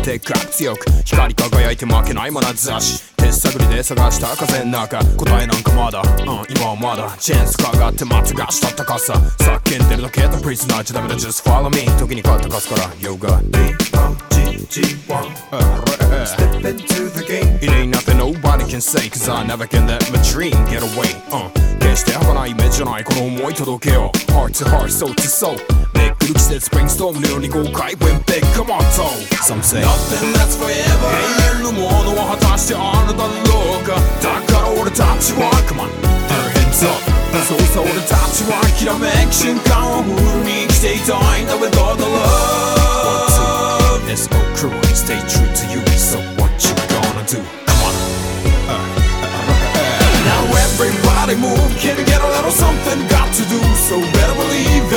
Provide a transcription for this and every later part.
でかく強く光り輝いて負けない眼差し手探りで探した風の中答えなんかまだ、今はまだチェーンスかがってまつがしたったかさ叫んでるだけとプリズナーじゃダメだ Just follow me 時に変わったかすから Yoga D-O-G-G-1 Step into the game It ain't nothing nobody can say Cause I never can let my dream get away 決して儚ない夢じゃないこの思い届けよ Heart to heart, soul to soul めくる季節 Brainstorm のように豪快 When big, come on, toe Some say Nothing lasts forever 永遠のものは果たしてあるだろうかだから俺たちは Come on, put your hands up そうさ俺たちはきらめく瞬間をフルに生きていたいんだ With all the love S.O. crew, stay true to you So what you gonna do? Come on Now everybody move Can you get a little something? Got to do So better believe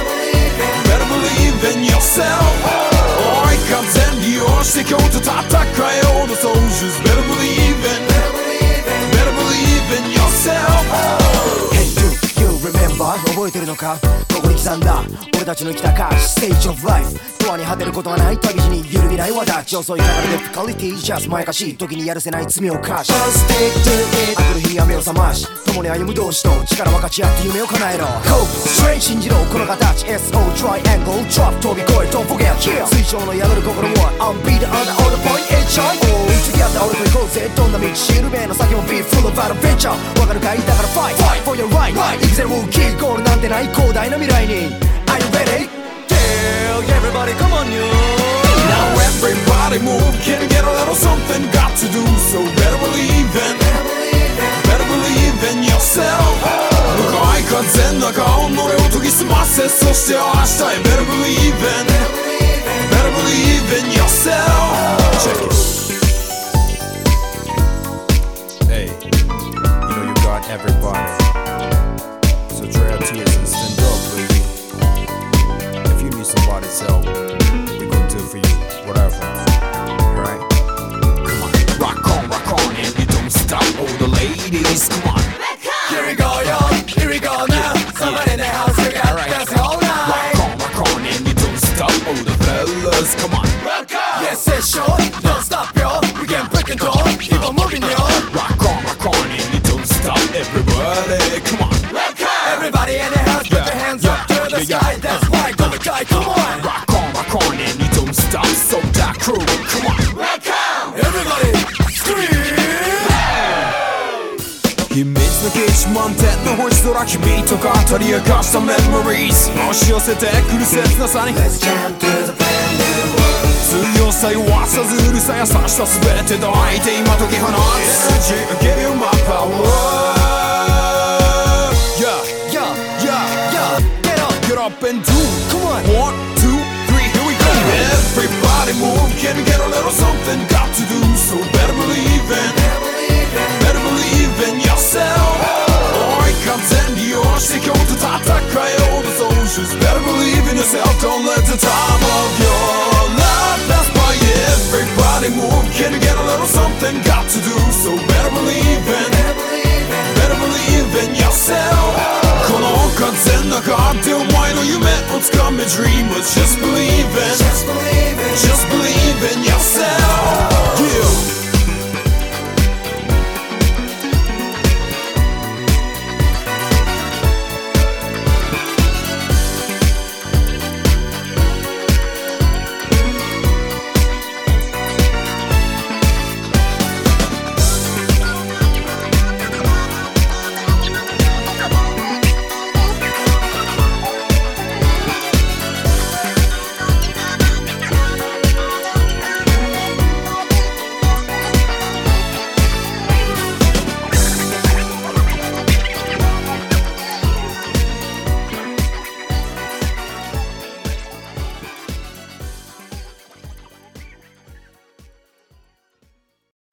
in yourself 追い風に利用して今日と戦えようと Soldiers better believe in yourself Hey do you remember 覚えてるのかここに刻んだ俺たちの生きた歌詞 Stage of life 永遠に果てることはない旅路に揺るぎない轍遅い流れでフィカリティ Just まやかしい時にやるせない罪を犯し Stick to it 明くる日には目を覚まし共に歩む同士と力分かち合って夢を叶えろ Hope Straight 信じろこの形 SO Triangle Drop 飛び越え Don't forget Kill 水晶の宿る心は Unbeat under all the point HI 付き合った俺と行こうぜどんな道しるべの先も Be full of adventure わかるかいだから Fight for your right 生きてるキーゴールなんてない広大な未来に Are you ready? Everybody come on you Now everybody move Can you get a little something Got to do So better believe in yourself 向かい風の中己を研ぎ澄ませそして明日へ Better believe in yourself Check it Hey You know you got everybody So dry your tears and stand up baby If you need somebody's help we gon' do for you whatever Right Come on Rock on and you don't stop All the ladies come on Here we go yo Here we go now Somebody in the house we got dancing all night Rock on and you don't stop All the fellas come on Rock on Yes it's sure Don't stop yo We can break and roll Keep on moving yo Rock on and you don't stop Everybody come on Everybody in the house put your hands up to the sky That's why go die come on Rock on and you don't stop So that crew come on Everybody scream 秘密の基地満点の星空君と語り明かしたメモリーズ押し寄せてくる切なさに Let's jump to the brand new world 強さ弱さずるさ優しさ全て抱いて今解き放つ Energy give you my power Get up and do Come on 1, 2, 3 here we go Everybody move Can you get a little something Got to do So better believe in yourself 追い風に利用して今日と戦えようと Soldiers better believe in yourself Don't let the time of your life pass by Everybody move Can you get a little something Got to do So better believe in yourself この風の中でお前の夢をつかめ Dreamers just believe in